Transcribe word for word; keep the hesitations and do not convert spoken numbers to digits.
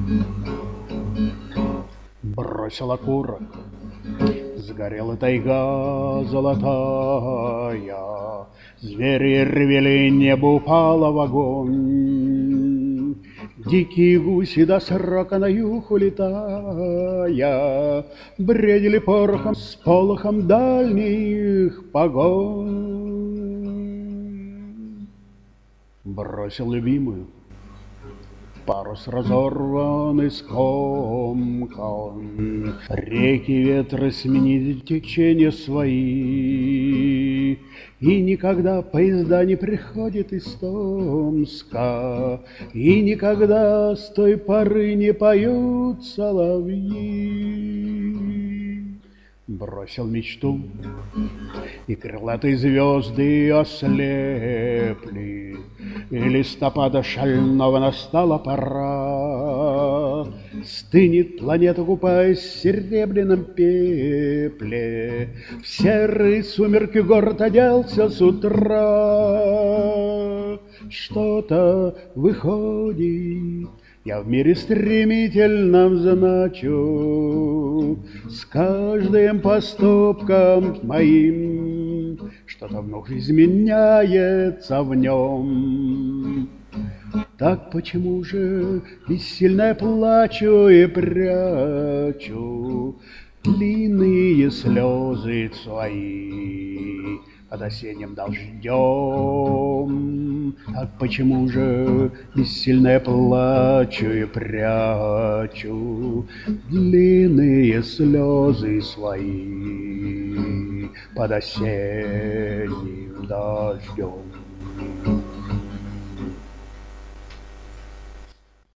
Бросил окурок, сгорела тайга золотая, звери ревели, небо упало в огонь. Дикие гуси до срока на юг улетая бредили порохом с полохом дальних погонь. Бросил любимую, парус разорванный, скомкан, реки ветры сменили течение свои, и никогда поезда не приходят из Томска, и никогда с той поры не поют соловьи. Бросил мечту, и крылатые звезды ослепли, и листопада шального настала пора. Стынет планета, купаясь в серебряном пепле, в серые сумерки город оделся с утра. Что-то выходит, я в мире стремительном значу, с каждым поступком моим что-то вновь изменяется в нем. Так почему же бессильно я плачу и прячу длинные слезы свои под осенним дождем? Так почему же бессильно я плачу и прячу длинные слезы свои под осенним дождем?